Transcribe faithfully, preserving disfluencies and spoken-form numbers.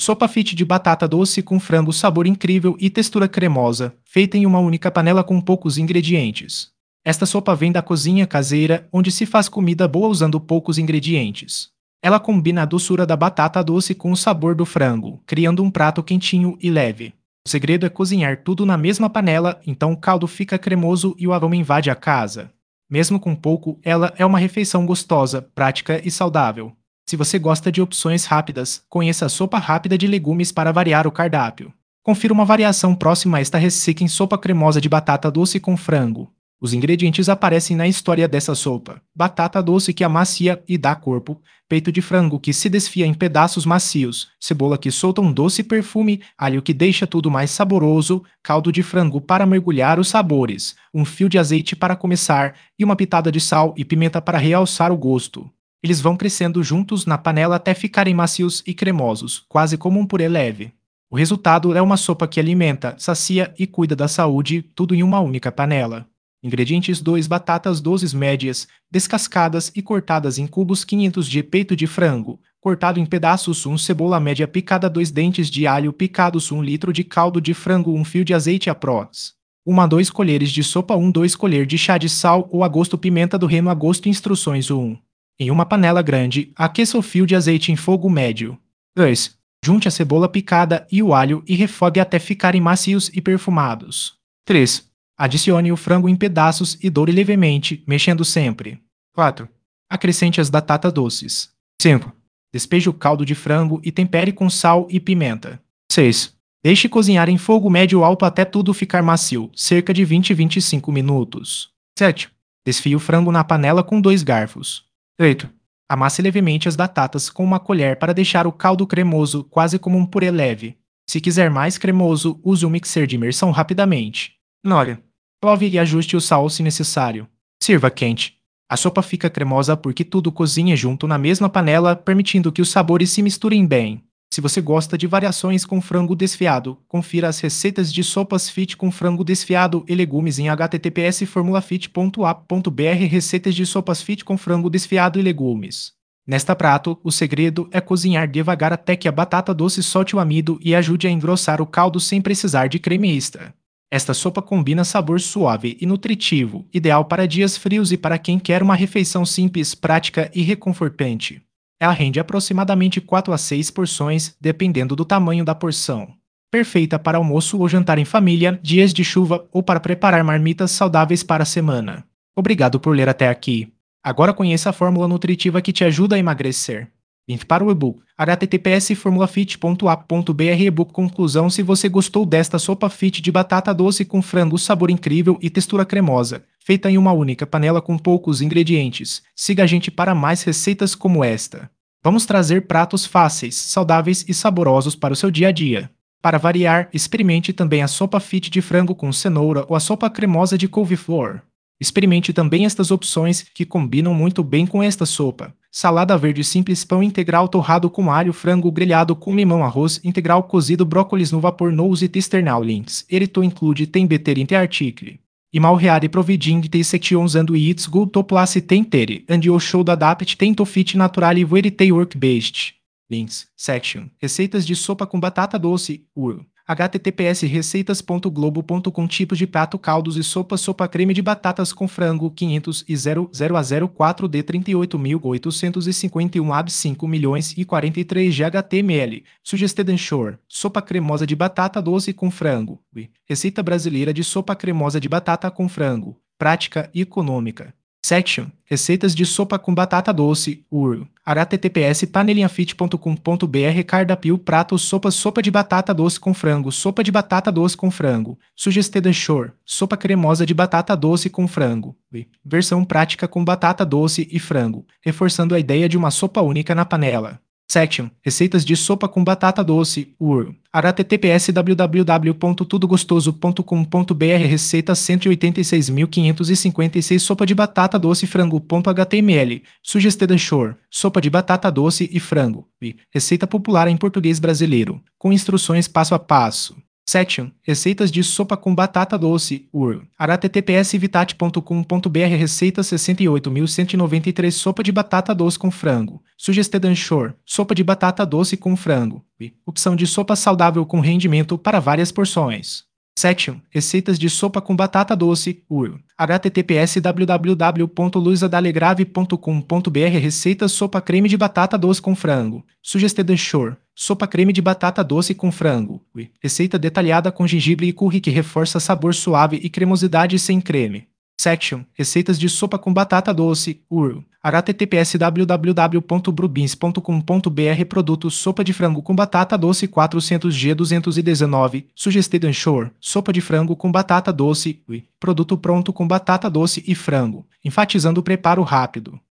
Sopa fit de batata doce com frango, sabor incrível e textura cremosa, feita em uma única panela com poucos ingredientes. Esta sopa vem da cozinha caseira, onde se faz comida boa usando poucos ingredientes. Ela combina a doçura da batata doce com o sabor do frango, criando um prato quentinho e leve. O segredo é cozinhar tudo na mesma panela, então o caldo fica cremoso e o aroma invade a casa. Mesmo com pouco, ela é uma refeição gostosa, prática e saudável. Se você gosta de opções rápidas, conheça a sopa rápida de legumes para variar o cardápio. Confira uma variação próxima a esta receita em sopa cremosa de batata doce com frango. Os ingredientes aparecem na história dessa sopa: batata doce que amacia e dá corpo, peito de frango que se desfia em pedaços macios, cebola que solta um doce perfume, alho que deixa tudo mais saboroso, caldo de frango para mergulhar os sabores, um fio de azeite para começar e uma pitada de sal e pimenta para realçar o gosto. Eles vão crescendo juntos na panela até ficarem macios e cremosos, quase como um purê leve. O resultado é uma sopa que alimenta, sacia e cuida da saúde, tudo em uma única panela. Ingredientes: dois batatas doces médias, descascadas e cortadas em cubos, quinhentos de peito de frango, cortado em pedaços, um cebola média picada, dois dentes de alho picados, um litro de caldo de frango, um fio de azeite a prós. um a dois colheres de sopa, um a dois colheres de chá de sal ou a gosto, pimenta do reino a gosto, instruções um. Em uma panela grande, aqueça o fio de azeite em fogo médio. dois. Junte a cebola picada e o alho e refogue até ficarem macios e perfumados. três. Adicione o frango em pedaços e doure levemente, mexendo sempre. quatro. Acrescente as batatas doces. cinco. Despeje o caldo de frango e tempere com sal e pimenta. seis. Deixe cozinhar em fogo médio alto até tudo ficar macio, cerca de vinte a vinte e cinco minutos. sete. Desfie o frango na panela com dois garfos. oito. Amasse levemente as batatas com uma colher para deixar o caldo cremoso, quase como um purê leve. Se quiser mais cremoso, use um mixer de imersão rapidamente. nove. Prove e ajuste o sal se necessário. Sirva quente. A sopa fica cremosa porque tudo cozinha junto na mesma panela, permitindo que os sabores se misturem bem. Se você gosta de variações com frango desfiado, confira as receitas de sopas fit com frango desfiado e legumes em h t t p s formulafit ponto a ponto b r. Receitas de sopas fit com frango desfiado e legumes. Nesta prato, o segredo é cozinhar devagar até que a batata doce solte o amido e ajude a engrossar o caldo sem precisar de creme extra. Esta sopa combina sabor suave e nutritivo, ideal para dias frios e para quem quer uma refeição simples, prática e reconfortante. Ela rende aproximadamente quatro a seis porções, dependendo do tamanho da porção. Perfeita para almoço ou jantar em família, dias de chuva ou para preparar marmitas saudáveis para a semana. Obrigado por ler até aqui. Agora conheça a fórmula nutritiva que te ajuda a emagrecer. Link para o e-book h t t p s formulafit ponto a ponto b r. E-book conclusão: se você gostou desta sopa fit de batata doce com frango, sabor incrível e textura cremosa, feita em uma única panela com poucos ingredientes, siga a gente para mais receitas como esta. Vamos trazer pratos fáceis, saudáveis e saborosos para o seu dia a dia. Para variar, experimente também a sopa fit de frango com cenoura ou a sopa cremosa de couve-flor. Experimente também estas opções que combinam muito bem com esta sopa: salada verde simples, pão integral torrado com alho, frango grelhado com limão, arroz integral cozido, brócolis no vapor, nose testernal links. Erito include tem beterinte article. E malreare providing te section and it's good to place tentere, and you should adapt tento fit natural e verite work based. Links, section, receitas de sopa com batata doce, U R L. h t t p s receitas ponto globo ponto com. Tipos de prato: caldos e sopa. Sopa creme de batatas com frango quinhentos e zero zero a zero quatro d trinta e oito mil oitocentos e cinquenta e um a b cinco milhões e quarenta e três de H T M L. Suggested ensure. Sopa cremosa de batata doce com frango. Receita brasileira de sopa cremosa de batata com frango. Prática e econômica. Section, receitas de sopa com batata doce, U R L. h t t p s panelinhafit ponto com ponto b r. Cardápio: prato: sopa sopa de batata doce com frango, sopa de batata doce com frango. Suggested ensure. Sopa cremosa de batata doce com frango. Versão prática com batata doce e frango, reforçando a ideia de uma sopa única na panela. Section, receitas de sopa com batata doce, U R L. h t t p s w w w ponto tudo gostoso ponto com ponto b r. Receita cento e oitenta e seis mil quinhentos e cinquenta e seis. Sopa de batata doce e frango ponto h t m l. Suggested ensure. Sopa de batata doce e frango. Receita popular em português brasileiro, com instruções passo a passo. sete. Receitas de sopa com batata doce, U R L. https vitat ponto com ponto br Receita sessenta e oito mil cento e noventa e três Sopa de batata doce com frango. Suggested Anchor. Sopa de batata doce com frango. Opção de sopa saudável com rendimento para várias porções. sete. Receitas de sopa com batata doce, U R L. https www ponto luisadalegrave ponto com ponto br Receita sopa creme de batata doce com frango. Suggested Anchor. Sopa creme de batata doce com frango. Receita detalhada com gengibre e curry que reforça sabor suave e cremosidade sem creme. sete. Receitas de sopa com batata doce, U R L. https www ponto brubins ponto com ponto br Produto sopa de frango com batata doce quatrocentos G duzentos e dezenove. Suggested Anchor. Sopa de frango com batata doce. Produto pronto com batata doce e frango. Enfatizando o preparo rápido.